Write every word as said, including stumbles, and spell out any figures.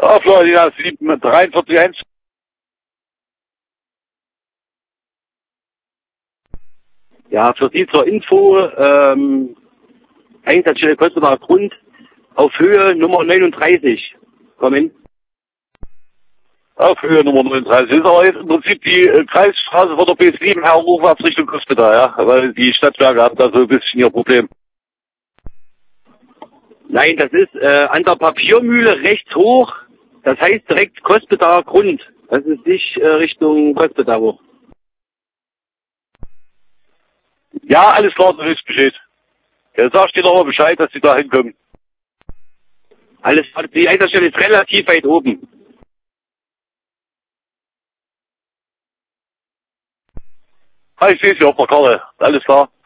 auf Florida sieben drei vier eins. Ja, für Sie zur Info, ähm, Einsatzstelle Coespeter Grund auf Höhe Nummer neununddreißig. Kommen. Auf Höhe Nummer neununddreißig. Das ist aber jetzt im Prinzip die äh, Kreisstraße von der B sieben her aufwärts Richtung Coespeter, ja, weil die Stadtwerke haben da so ein bisschen ihr Problem. Nein, das ist äh, an der Papiermühle rechts hoch. Das heißt direkt Coespeter Grund. Das ist nicht äh, Richtung Coespeter hoch. Ja, alles klar, du willst Bescheid. Ja, sagst dir nochmal Bescheid, dass sie da hinkommen. Alles, die Einsatzstelle ist relativ weit oben. Ah, ich sehe sie auf der Karte. Alles klar.